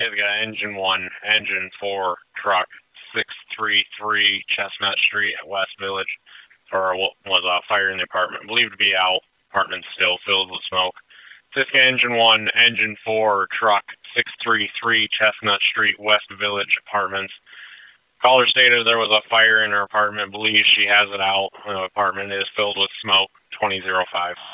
It's got engine 1, engine 4, truck 633 Chestnut Street at West Village. For what was a fire in the apartment, believed to be out. Apartment still filled with smoke. Siska engine 1, engine 4, truck 633 Chestnut Street, West Village Apartments. Caller stated there was a fire in her apartment. Believes she has it out. The apartment is filled with smoke. 2005.